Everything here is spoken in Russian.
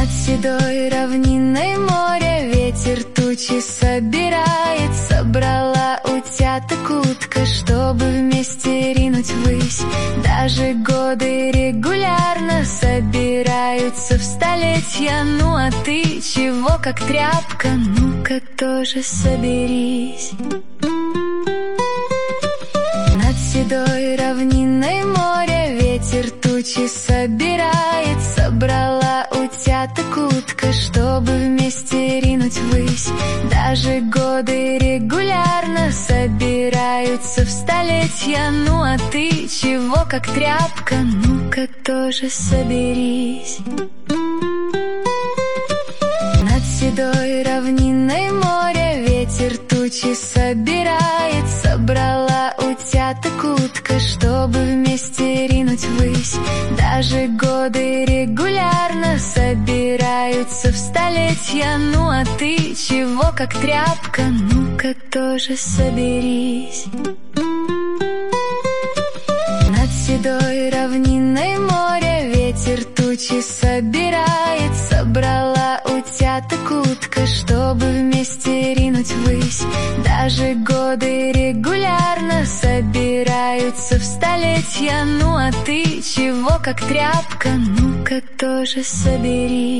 Над седой равниной море ветер тучи собирает. Собрала утяток утка, чтобы вместе ринуть ввысь. Даже годы регулярно собираются в столетия. Ну а ты чего как тряпка? Ну-ка тоже соберись. Над седой равниной море ветер тучи собирает. Собрала утяток утка, чтобы вместе ринуть ввысь. Даже годы регулярно собираются в столетия. Ну а ты чего как тряпка? Ну-ка тоже соберись. Над седой равниной море ветер тучи собирает. Собрала утяток утка, чтобы вместе ринуть ввысь. Даже годы регулярно собираются в столетия. Ну а ты чего как тряпка? Ну-ка тоже соберись. Над седой равниной море ветер тучи собирает. Собрала утяток утка, чтобы вместе ринуть ввысь. Даже годы регулярно собираются в столетия. Ну а ты чего как тряпка? Ну-ка тоже соберись.